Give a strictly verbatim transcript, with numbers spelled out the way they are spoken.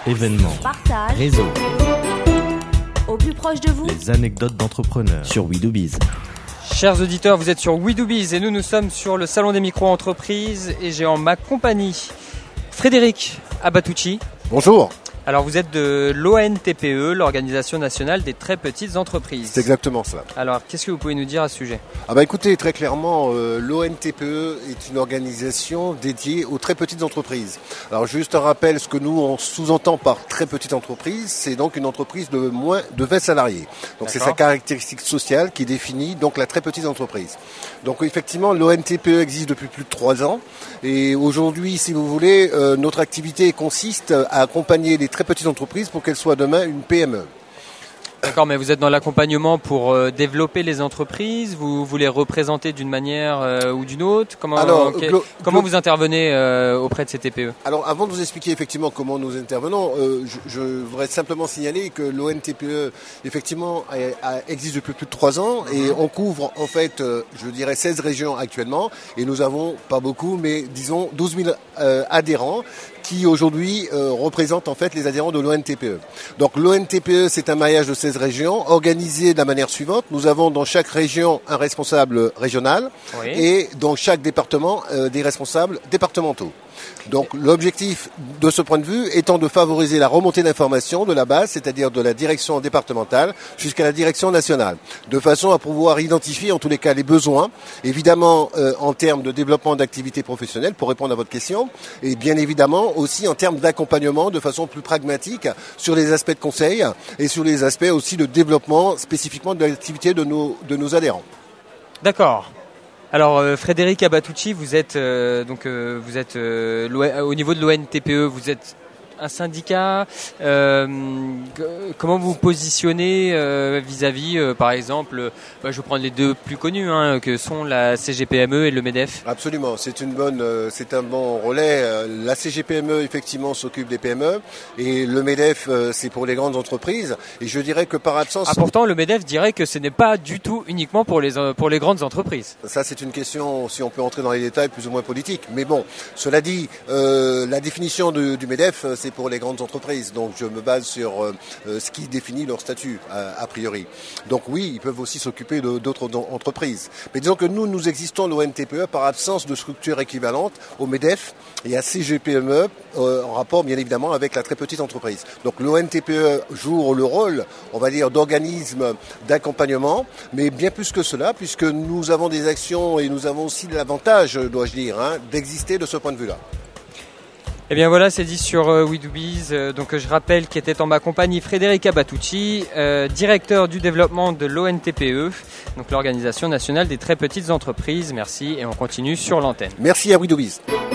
Événements, partage, réseau, au plus proche de vous. les anecdotes d'entrepreneurs sur We Do Biz. Chers auditeurs, vous êtes sur We Do Biz et nous, nous sommes sur le Salon des micro-entreprises et j'ai en ma compagnie Frédéric Abatucci. Bonjour. Alors vous êtes de l'O N T P E, l'Organisation Nationale des Très Petites Entreprises. C'est exactement cela. Alors qu'est-ce que vous pouvez nous dire à ce sujet ? Ah bah écoutez, très clairement, euh, l'O N T P E est une organisation dédiée aux très petites entreprises. Alors juste un rappel, ce que nous on sous-entend par très petite entreprise, c'est donc une entreprise de moins de vingt salariés. Donc c'est sa caractéristique sociale qui définit donc la très petite entreprise. Donc effectivement, l'O N T P E existe depuis plus de trois ans et aujourd'hui, si vous voulez, euh, notre activité consiste à accompagner les très petites entreprises pour qu'elles soient demain une P M E. D'accord, mais vous êtes dans l'accompagnement pour euh, développer les entreprises, vous, vous les représentez d'une manière euh, ou d'une autre. Comment, Alors, okay. glo- comment glo- vous intervenez euh, auprès de ces T P E ? Alors, avant de vous expliquer effectivement comment nous intervenons, euh, je, je voudrais simplement signaler que l'O N T P E, effectivement, a, a, existe depuis plus de trois ans et on couvre, en fait, euh, je dirais seize régions actuellement et nous avons, pas beaucoup, mais disons douze mille euh, adhérents qui aujourd'hui euh, représentent en fait les adhérents de l'O N T P E. Donc l'O N T P E, c'est un maillage de seize régions organisé de la manière suivante. Nous avons dans chaque région un responsable régional Oui. et dans chaque département euh, des responsables départementaux. Donc l'objectif de ce point de vue étant de favoriser la remontée d'informations de la base, c'est-à-dire de la direction départementale jusqu'à la direction nationale, de façon à pouvoir identifier en tous les cas les besoins, évidemment euh, en termes de développement d'activités professionnelles pour répondre à votre question, et bien évidemment aussi en termes d'accompagnement de façon plus pragmatique sur les aspects de conseil et sur les aspects aussi de développement spécifiquement de l'activité de nos, de nos adhérents. D'accord. Alors euh, Frédéric Abatucci, vous êtes euh, donc euh, vous êtes euh, au niveau de l'O N T P E, vous êtes un syndicat. Euh, comment vous vous positionnez euh, vis-à-vis, euh, par exemple, euh, je vais prendre les deux plus connus, hein, que sont la C G P M E et le MEDEF. Absolument, c'est une bonne, euh, c'est un bon relais. Euh, la C G P M E effectivement s'occupe des P M E et le MEDEF euh, c'est pour les grandes entreprises. Et je dirais que par absence. Ah, pourtant, le MEDEF dirait que ce n'est pas du tout uniquement pour les pour les grandes entreprises. Ça, c'est une question, si on peut entrer dans les détails, plus ou moins politiques. Mais bon, cela dit, euh, la définition de, du MEDEF, c'est pour les grandes entreprises. Donc, je me base sur euh, ce qui définit leur statut, a, a priori. Donc, oui, ils peuvent aussi s'occuper de, d'autres entreprises. Mais disons que nous, nous existons, l'O N T P E, par absence de structure équivalente au MEDEF et à C G P M E, euh, en rapport, bien évidemment, avec la très petite entreprise. Donc, l'O N T P E joue le rôle, on va dire, d'organisme d'accompagnement, mais bien plus que cela, puisque nous avons des actions et nous avons aussi l'avantage, dois-je dire, hein, d'exister de ce point de vue-là. Eh bien voilà, c'est dit sur euh, We Do Biz. Euh, donc je rappelle qu'était en ma compagnie Frédéric Abatucci, euh, directeur du développement de l'O N T P E, donc l'Organisation Nationale des Très Petites Entreprises. Merci et on continue sur l'antenne. Merci à We Do Biz.